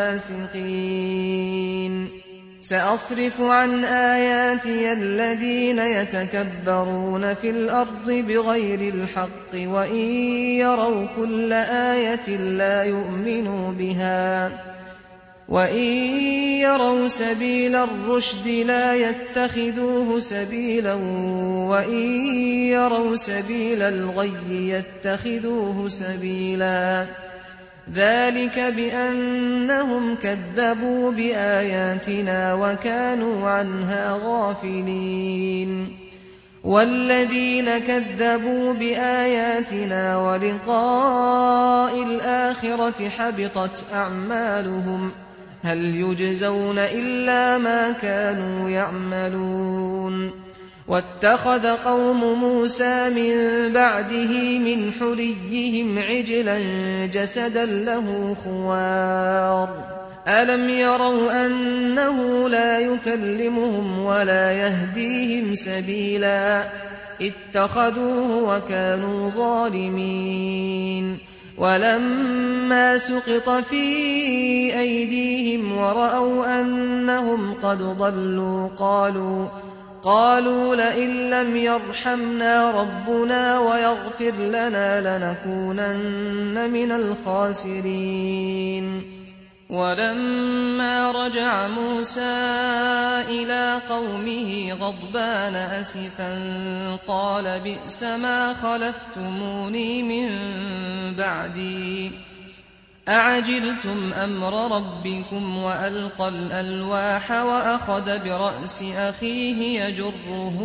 الفاسقين سأصرف عن آياتي الذين يتكبرون في الأرض بغير الحق وإن يروا كل آية لا يؤمنوا بها وإن يروا سبيل الرشد لا يتخذوه سبيلا وإن يروا سبيل الغي يتخذوه سبيلا ذلك بأنهم كذبوا بآياتنا وكانوا عنها غافلين والذين كذبوا بآياتنا ولقاء الآخرة حبطت أعمالهم هل يجزون إلا ما كانوا يعملون واتخذ قوم موسى من بعده من حليهم عجلا جسدا له خوار ألم يروا أنه لا يكلمهم ولا يهديهم سبيلا اتخذوه وكانوا ظالمين ولما سقط في أيديهم ورأوا أنهم قد ضلوا قالوا قالوا لئن لم يرحمنا ربنا ويغفر لنا لنكونن من الخاسرين. ولما رجع موسى إلى قومه غضبان أسفا قال بئس ما خلفتموني من بعدي أعجلتم أمر ربكم وألقى الألواح وأخذ برأس أخيه يجره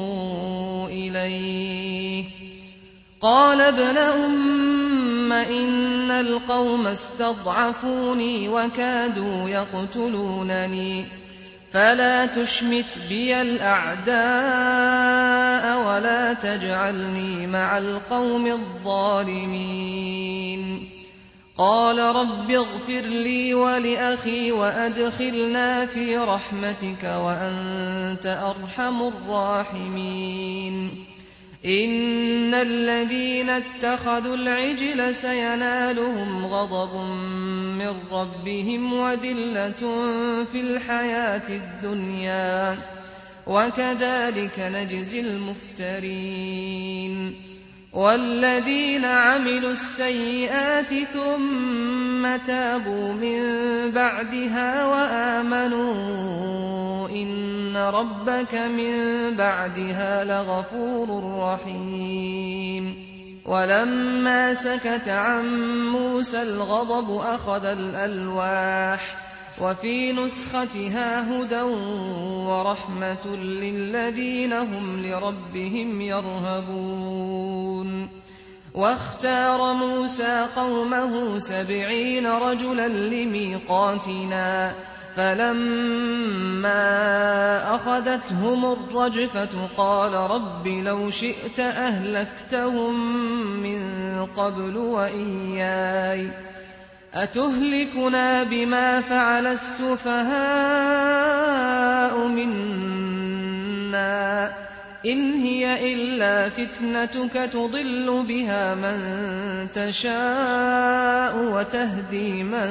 إليه قال ابن أم إن القوم استضعفوني وكادوا يقتلونني فلا تشمت بي الأعداء ولا تجعلني مع القوم الظالمين. قال رب اغفر لي ولأخي وأدخلنا في رحمتك وأنت أرحم الراحمين. إن الذين اتخذوا العجل سينالهم غضب من ربهم وذلة في الحياة الدنيا وكذلك نجزي المفترين. والذين عملوا السيئات ثم تابوا من بعدها وآمنوا إن ربك من بعدها لغفور رحيم. ولما سكت عن موسى الغضب أخذ الألواح وفي نسختها هدى ورحمة للذين هم لربهم يرهبون. واختار موسى قومه سبعين رجلا لميقاتنا فلما أخذتهم الرجفة قال رب لو شئت أهلكتهم من قبل وإياي أتهلكنا بما فعل السفهاء منا إن هي إلا فتنتك تضل بها من تشاء وتهدي من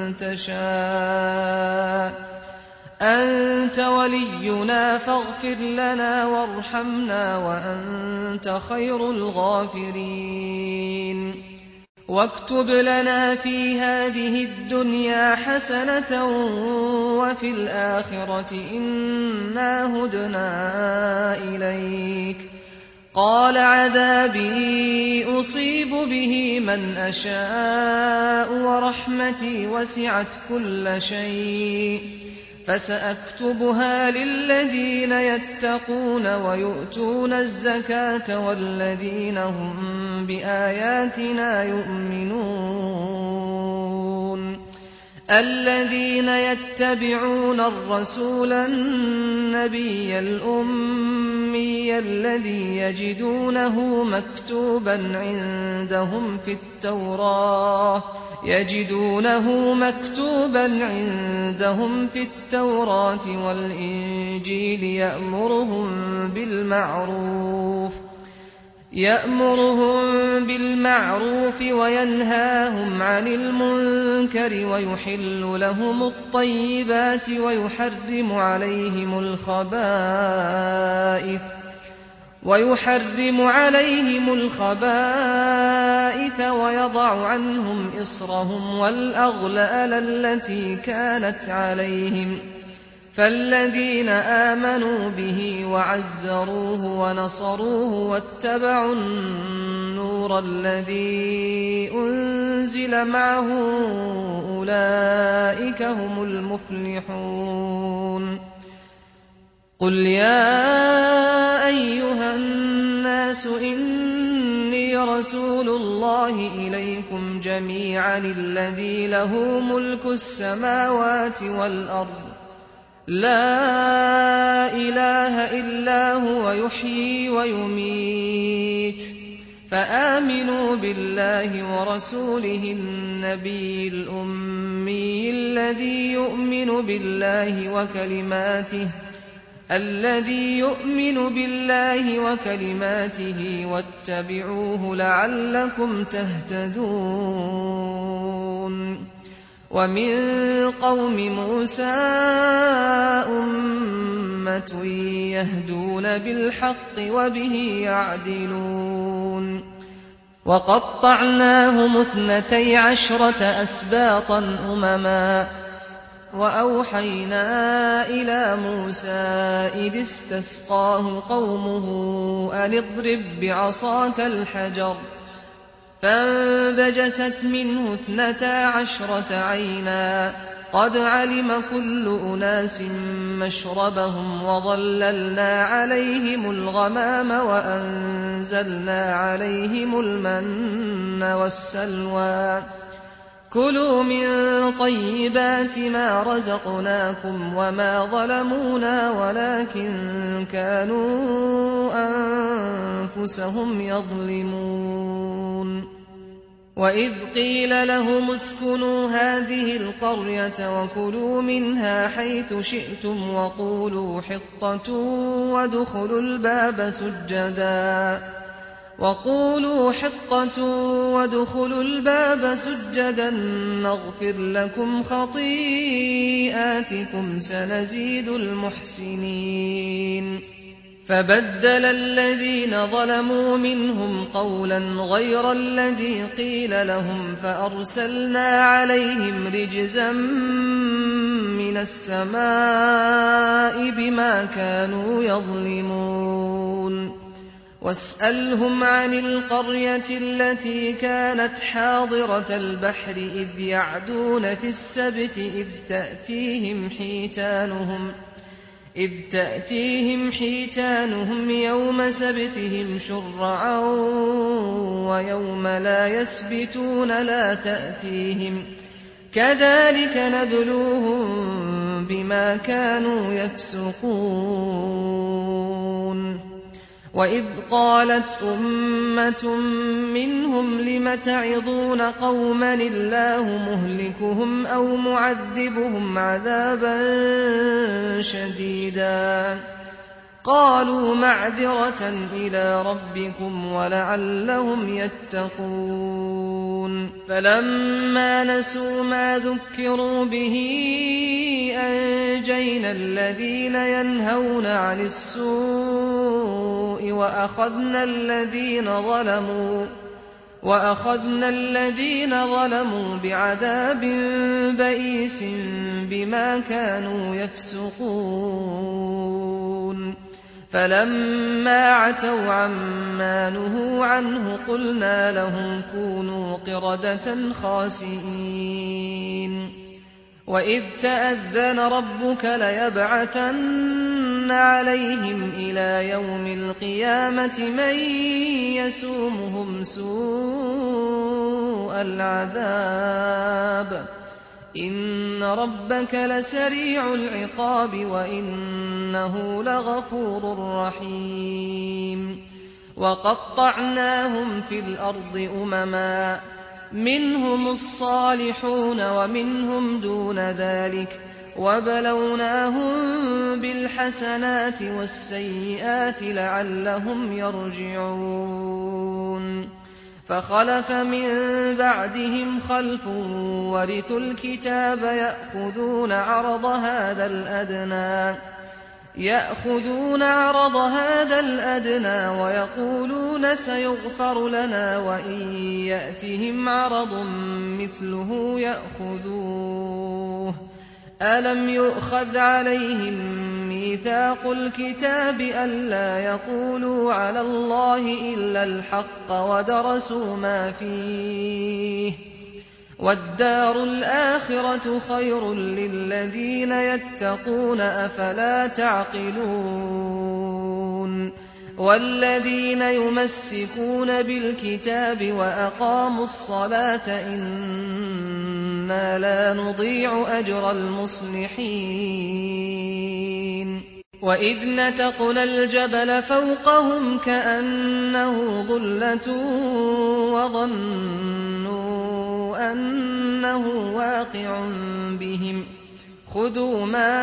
تشاء أنت ولينا فاغفر لنا وارحمنا وأنت خير الغافرين. واكتب لنا في هذه الدنيا حسنة وفي الآخرة إنا هدنا إليك. قال عذابي أصيب به من أشاء ورحمتي وسعت كل شيء فسأكتبها للذين يتقون ويؤتون الزكاة والذين هم بآياتنا يؤمنون. الذين يتبعون الرسول النبي الأمي الذي يجدونه مكتوبا عندهم في التوراة يجدونه مكتوبا عندهم في التوراة والإنجيل يأمرهم بالمعروف يأمرهم بالمعروف وينهاهم عن المنكر ويحل لهم الطيبات ويحرم عليهم الخبائث ويحرم عليهم الخبائث ويضع عنهم إصرهم والأغلال التي كانت عليهم. فالذين آمنوا به وعزروه ونصروه واتبعوا النور الذي أنزل معه أولئك هم المفلحون. قل يا أيها الناس إني رسول الله إليكم جميعا الذي له ملك السماوات والأرض لا إله إلا هو يحيي ويميت فآمنوا بالله ورسوله النبي الأمي الذي يؤمن بالله وكلماته الذي يؤمن بالله وكلماته واتبعوه لعلكم تهتدون. ومن قوم موسى أمة أُمَّةٌ يَهْدُونَ بِالْحَقِّ وَبِهِ يَعْدِلُونَ وَقَطَّعْنَاهُمُ اثْنَتَيْ عَشْرَةَ أَسْبَاطًا أُمَمًا وَأَوْحَيْنَا إِلَىٰ مُوسَىٰ إِذِ اسْتَسْقَاهُ قَوْمُهُ أَنِ اضْرِب بِّعَصَاكَ الْحَجَرَ ۖ فَانبَجَسَتْ مِنْهُ اثْنَتَا عَشْرَةَ عَيْنًا ۖ قَدْ عَلِمَ كُلُّ أُنَاسٍ مَّشْرَبَهُمْ ۖ وَظَلَّلْنَا عَلَيْهِمُ الْغَمَامَ وَأَنزَلْنَا عَلَيْهِمُ الْمَنَّ وَالسَّلْوَىٰ ۖ كُلُوا مِن طَيِّبَاتِ مَا رَزَقْنَاكُمْ ۖ وَمَا ظَلَمُونَا وَلَٰكِن كَانُوا أَنفُسَهُمْ يَظْلِمُونَ وَإِذْ قِيلَ لَهُمُ اسْكُنُوا هَٰذِهِ الْقَرْيَةَ وَكُلُوا مِنْهَا حَيْثُ شِئْتُمْ وَقُولُوا حِطَّةٌ وَادْخُلُوا الْبَابَ سُجَّدًا وَقُولُوا حِطَّةٌ وَادْخُلُوا الْبَابَ سُجَّدًا نَّغْفِرْ لَكُمْ خَطِيئَاتِكُمْ سَنَزِيدُ الْمُحْسِنِينَ فَبَدَّلَ الَّذِينَ ظَلَمُوا مِنْهُمْ قَوْلًا غَيْرَ الَّذِي قِيلَ لَهُمْ فَأَرْسَلْنَا عَلَيْهِمْ رِجْزًا مِّنَ السَّمَاءِ بِمَا كَانُوا يَظْلِمُونَ وَاسْأَلْهُمْ عَنِ الْقَرْيَةِ الَّتِي كَانَتْ حَاضِرَةَ الْبَحْرِ إِذْ يَعْدُونَ فِي السَّبْتِ إِذْ تَأْتِيهِمْ حِيتَانُهُمْ إذ تأتيهم حيتانهم يوم سبتهم شرعا ويوم لا يسبتون لا تأتيهم كذلك نبلوهم بما كانوا يفسقون وإذ قالت أمة منهم لم تعظون قوما الله مهلكهم أو معذبهم عذابا شديدا قالوا معذرة إلى ربكم ولعلهم يتقون فلما نسوا ما ذكروا به أنجينا الذين ينهون عن السوء وأخذنا الذين ظلموا وأخذنا الذين ظلموا بعذاب بئيس بما كانوا يفسقون فلما عتوا عما نهوا عنه قلنا لهم كونوا قردة خاسئين وإذ تأذن ربك ليبعثن عليهم إلى يوم القيامة من يسومهم سوء العذاب إن ربك لسريع العقاب وإنه لغفور رحيم وقطعناهم في الأرض أمما منهم الصالحون ومنهم دون ذلك وبلوناهم بالحسنات والسيئات لعلهم يرجعون فخلف من بعدهم خلف ورثوا الكتاب يأخذون عرض هذا الأدنى يأخذون عرض هذا الأدنى ويقولون سيغفر لنا وإن يأتهم عرض مثله يأخذوه ألم يؤخذ عليهم ميثاق الكتاب ألا يقولوا على الله إلا الحق ودرسوا ما فيه والدار الآخرة خير للذين يتقون أفلا تعقلون والذين يمسكون بالكتاب وأقاموا الصلاة إنا لا نضيع أجر المصلحين وإذ نتقنا الجبل فوقهم كأنه ظلة وظنوا أنه واقع بهم خذوا ما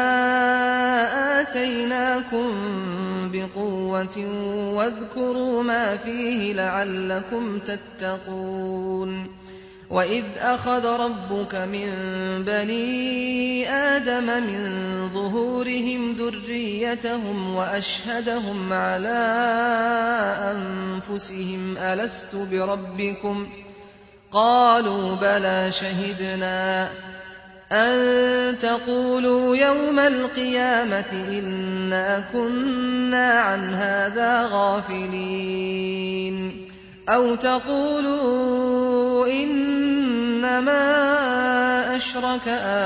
آتيناكم بقوة واذكروا ما فيه لعلكم تتقون وَإِذْ أَخَذَ رَبُّكَ مِن بَنِي آدَمَ مِن ظُهُورِهِمْ ذُرِّيَّتَهُمْ وَأَشْهَدَهُمْ عَلَىٰ أَنفُسِهِمْ أَلَسْتُ بِرَبِّكُمْ ۖ قَالُوا بَلَىٰ شَهِدْنَا أَن تَقُولُوا يَوْمَ الْقِيَامَةِ إِنَّا كُنَّا عَنْ هَٰذَا غَافِلِينَ أَوْ تَقُولُوا إِنَّمَا أَشْرَكَ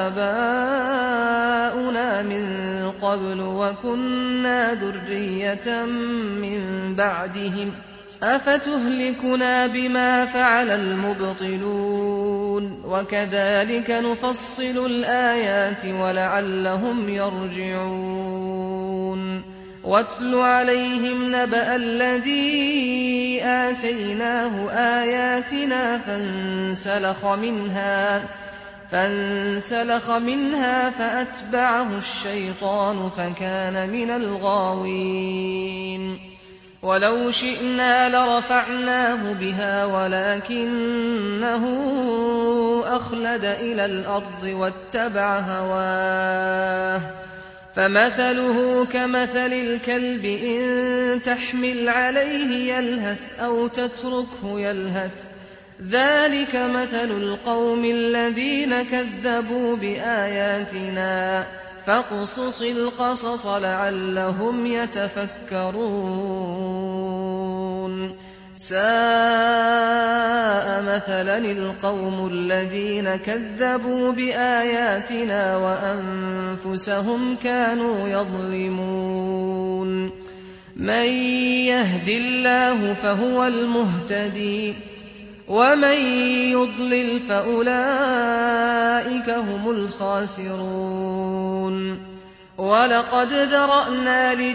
آبَاؤُنَا مِن قَبْلُ وَكُنَّا ذُرِّيَّةً مِّن بَعْدِهِمْ ۖ أَفَتُهْلِكُنَا بِمَا فَعَلَ الْمُبْطِلُونَ وَكَذَٰلِكَ نُفَصِّلُ الْآيَاتِ وَلَعَلَّهُمْ يَرْجِعُونَ وَاتْلُ عَلَيْهِمْ نَبَأَ الَّذِي آتَيْنَاهُ آيَاتِنَا فَانسَلَخَ مِنْهَا فَأَتْبَعَهُ الشَّيْطَانُ فَكَانَ مِنَ الْغَاوِينَ وَلَوْ شِئْنَا لَرَفَعْنَاهُ بِهَا وَلَٰكِنَّهُ أَخْلَدَ إِلَى الْأَرْضِ وَاتَّبَعَ هَوَاهُ ۚ فَمَثَلُهُ كَمَثَلِ الْكَلْبِ إِن تَحْمِلْ عَلَيْهِ يَلْهَثْ أَوْ تَتْرُكْهُ يَلْهَث ۚ ذَٰلِكَ مَثَلُ الْقَوْمِ الَّذِينَ كَذَّبُوا بِآيَاتِنَا ۚ فَاقْصُصِ الْقَصَصَ لَعَلَّهُمْ يَتَفَكَّرُونَ سَاءَ مَثَلًا الْقَوْمُ الَّذِينَ كَذَّبُوا بِآيَاتِنَا وَأَنفُسَهُمْ كَانُوا يَظْلِمُونَ مَن يَهْدِ اللَّهُ فَهُوَ الْمُهْتَدِي وَمَن يُضْلِلْ فَأُولَٰئِكَ هُمُ الْخَاسِرُونَ وَلَقَدْ ذَرَأْنَا